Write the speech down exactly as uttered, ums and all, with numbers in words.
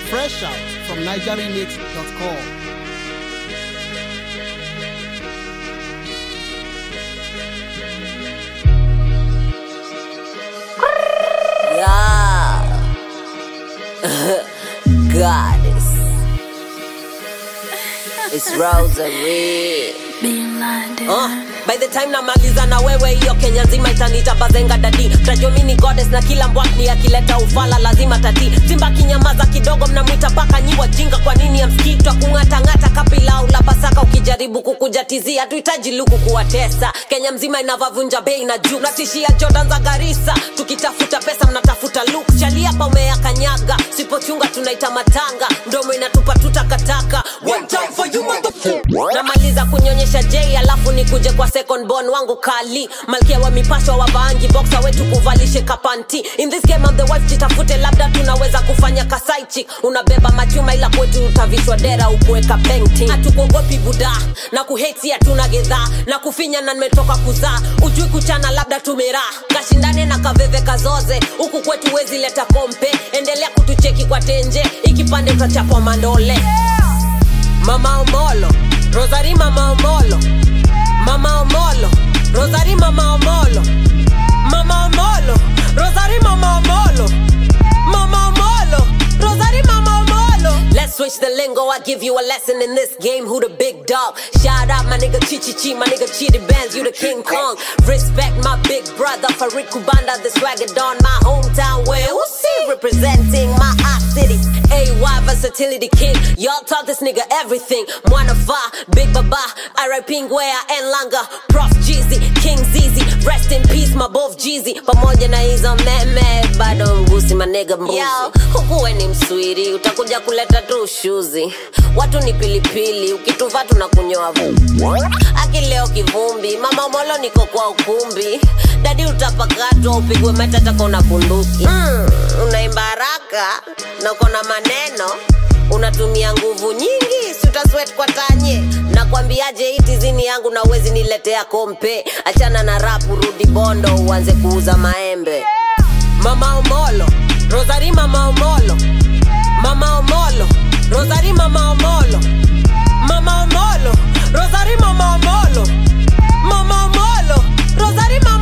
Fresh out from niger remix dot com. Yeah. Goddess. It's Rosary. Being blinded. Uh, by the time namaliza na wewe hiyo Kenya nzima itanita bazenga dadi. Tajua mimi ni goddess na kila mbwakni akileta ufala lazima tati. Simba kinyamaza kidogo mnamuita paka nyi wajinga kwa nini amsikitwa kungata ngata kapila ula pasaka ukijaribu kukujatizia hatuhitaji luku kuwatesa. Kenya mzima inavavunja bei na juu natishia Jordan za Garissa tukitafuta pesa mnatafuta look chali hapa umeyakanyaga sipochunga tunaita matanga ndomo inatupa tutakataka one time for you motherfucker. Namaliza kunyonyesha J alafu nikuje kwa second born wangu Kali malkia wa mipasho wa baangi boxer wetu kuvalishe kapanti. In this game I'm the wife jitafute labda tunaweza kufanya kasaichi unabeba machuma ila kwetu utavishwa dera ukuweka painting hatukuogopi buda na kuhate hatuna gedha na kufinya na nimetoka kuzaa ujui kuchana labda tumera kashindane na kaveve kazoze huku kwetu wezi leta kompe endelea kutucheki kwa tenje ikipande utachapwa mandole. Mama Omolo Rosary Mama Omolo Mama Omolo Rosary Mama Omolo Mama Omolo Rosary Mama Omolo Mama Omolo Rosary Mama Omolo. Let's switch the lingo, I give you a lesson in this game. Who the big dog? Shout out my nigga Chi Chi Chi, my nigga Chidi Benz, you the King Kong. Respect my big brother Farid Kubanda, the swagger don my hometown where who see representing my hot city. A Y versatility king, y'all taught this nigga everything. Mwana Fa, Big Baba, I R I P Ngwea and Langa, Prof Jeezy, King Zizi, rest in peace my both Jeezy. Pamoja na hizo meme bado mgusi my nigga mbuzi. Yo, hukuwe ni mswiri, utakuja kuleta tu shuzi. Watu ni pilipili, ukituva tunakunyoa vumbi. Akileo kivumbi, Mama Omolo niko kwa ukumbi. Dadi utapakatwa upigwe matata kona bunduki. Mm, unaimba haraka na kona maneno unatumia nguvu nyingi si utasweat kwa tanye na kwambiaje hiti zini yangu na uwezi niletea kompe achana na rapu rudi bondo uanze kuuza maembe. Mama Omolo Rosary Mama Omolo Mama Omolo Rosary Mama Omolo Mama Omolo Rosary Mama Omolo Mama Omolo Rosary Mama